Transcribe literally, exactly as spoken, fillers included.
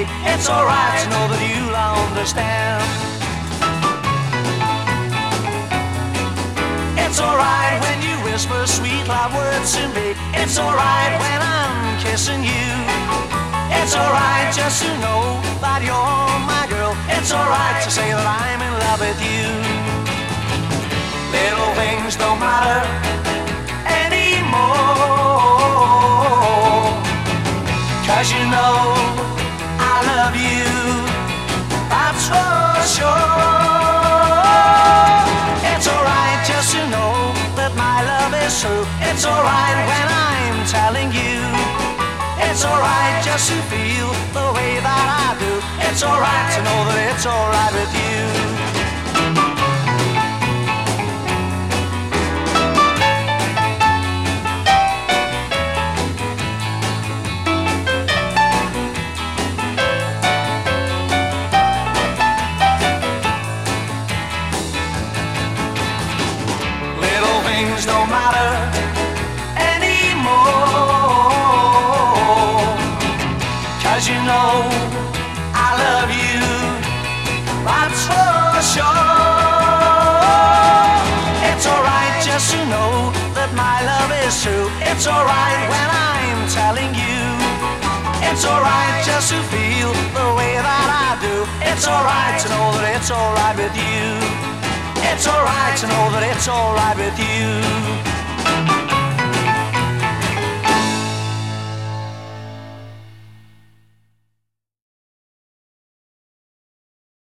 It's alright to know that you'll understand. It's alright when you whisper sweet love words to me. It's alright when I'm kissing you. It's alright just to know that you're my girl. It's alright to say that I'm in love with you. Little things don't matter anymore, 'cause you know I love you, that's for sure. It's alright just to know that my love is true. It's alright when I'm telling you. It's alright just to feel the way that I do. It's alright to know that it's alright with you. Little things don't matter anymore, 'cause you know I love you, that's for sure. It's alright just to know that my love is true. It's alright when I'm telling you. It's alright just to feel the way that I do. It's alright to know that it's alright with you. It's alright to know that it's alright with you.